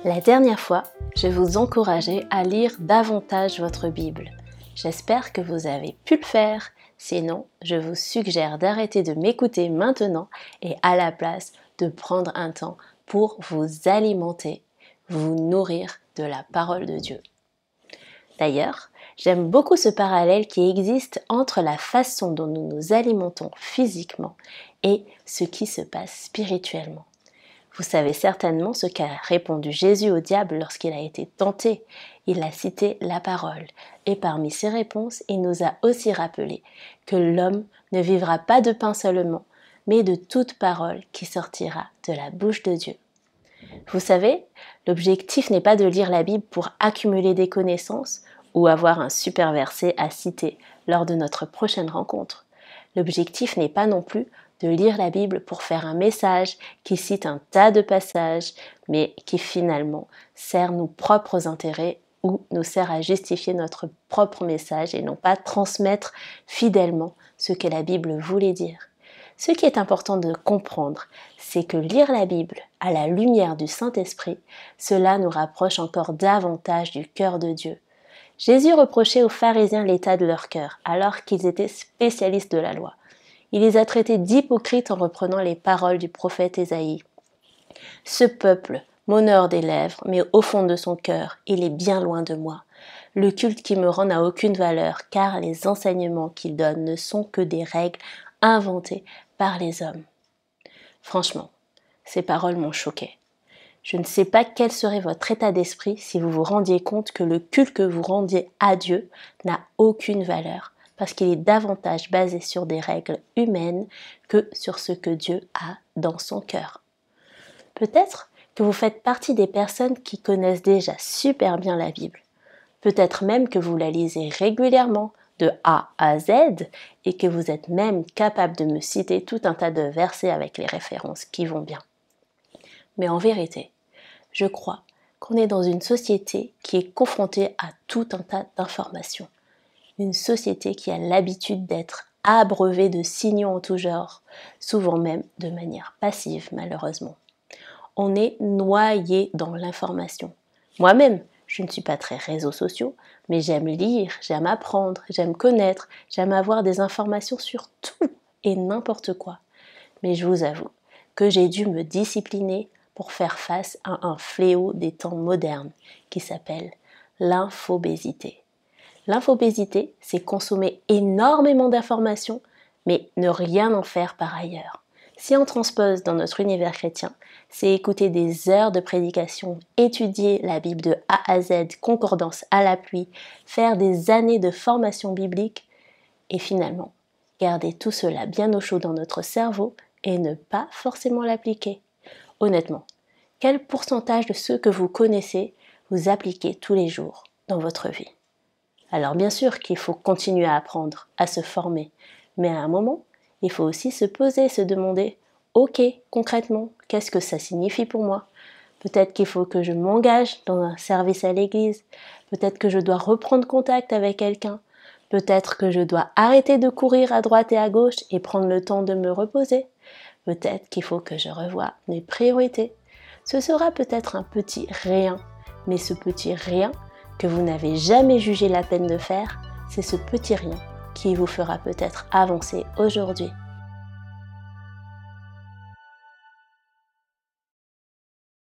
La dernière fois, je vous encourageais à lire davantage votre Bible. J'espère que vous avez pu le faire. Sinon, je vous suggère d'arrêter de m'écouter maintenant et à la place de prendre un temps pour vous alimenter, vous nourrir de la parole de Dieu. D'ailleurs, j'aime beaucoup ce parallèle qui existe entre la façon dont nous nous alimentons physiquement et ce qui se passe spirituellement. Vous savez certainement ce qu'a répondu Jésus au diable lorsqu'il a été tenté. Il a cité la parole. Et parmi ses réponses, il nous a aussi rappelé que l'homme ne vivra pas de pain seulement, mais de toute parole qui sortira de la bouche de Dieu. Vous savez, l'objectif n'est pas de lire la Bible pour accumuler des connaissances ou avoir un super verset à citer lors de notre prochaine rencontre. L'objectif n'est pas non plus de lire la Bible pour faire un message qui cite un tas de passages, mais qui finalement sert nos propres intérêts ou nous sert à justifier notre propre message et non pas transmettre fidèlement ce que la Bible voulait dire. Ce qui est important de comprendre, c'est que lire la Bible à la lumière du Saint-Esprit, cela nous rapproche encore davantage du cœur de Dieu. Jésus reprochait aux pharisiens l'état de leur cœur, alors qu'ils étaient spécialistes de la loi. Il les a traités d'hypocrites en reprenant les paroles du prophète Ésaïe. « Ce peuple m'honore des lèvres, mais au fond de son cœur, il est bien loin de moi. Le culte qu'il me rend n'a aucune valeur, car les enseignements qu'il donne ne sont que des règles inventées par les hommes. » Franchement, ces paroles m'ont choquée. Je ne sais pas quel serait votre état d'esprit si vous vous rendiez compte que le culte que vous rendiez à Dieu n'a aucune valeur, parce qu'il est davantage basé sur des règles humaines que sur ce que Dieu a dans son cœur. Peut-être que vous faites partie des personnes qui connaissent déjà super bien la Bible. Peut-être même que vous la lisez régulièrement, de A à Z, et que vous êtes même capable de me citer tout un tas de versets avec les références qui vont bien. Mais en vérité, je crois qu'on est dans une société qui est confrontée à tout un tas d'informations. Une société qui a l'habitude d'être abreuvée de signaux en tout genre, souvent même de manière passive malheureusement. On est noyé dans l'information. Moi-même, je ne suis pas très réseaux sociaux, mais j'aime lire, j'aime apprendre, j'aime connaître, j'aime avoir des informations sur tout et n'importe quoi. Mais je vous avoue que j'ai dû me discipliner pour faire face à un fléau des temps modernes qui s'appelle l'infobésité. L'infobésité, c'est consommer énormément d'informations, mais ne rien en faire par ailleurs. Si on transpose dans notre univers chrétien, c'est écouter des heures de prédication, étudier la Bible de A à Z, concordance à l'appui, faire des années de formation biblique et finalement garder tout cela bien au chaud dans notre cerveau et ne pas forcément l'appliquer. Honnêtement, quel pourcentage de ceux que vous connaissez vous appliquez tous les jours dans votre vie ? Alors bien sûr qu'il faut continuer à apprendre, à se former, mais à un moment, il faut aussi se poser, se demander « Ok, concrètement, qu'est-ce que ça signifie pour moi ? Peut-être qu'il faut que je m'engage dans un service à l'église, peut-être que je dois reprendre contact avec quelqu'un, peut-être que je dois arrêter de courir à droite et à gauche et prendre le temps de me reposer, peut-être qu'il faut que je revoie mes priorités. Ce sera peut-être un petit rien, mais ce petit rien que vous n'avez jamais jugé la peine de faire, c'est ce petit rien qui vous fera peut-être avancer aujourd'hui